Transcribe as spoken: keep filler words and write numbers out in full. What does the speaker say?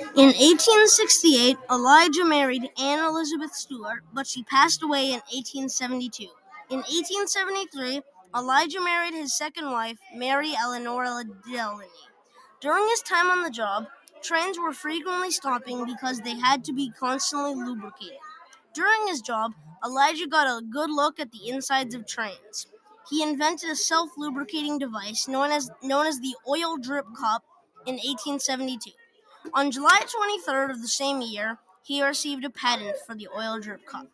In eighteen sixty-eight, Elijah married Anne Elizabeth Stewart, but she passed away in eighteen seventy-two. In eighteen seventy-three, Elijah married his second wife, Mary Eleanor Delany. During his time on the job, trains were frequently stopping because they had to be constantly lubricated. During his job, Elijah got a good look at the insides of trains. He invented a self-lubricating device known as known as the oil drip cup in eighteen seventy-two. On July twenty-third of the same year, he received a patent for the oil drip cup.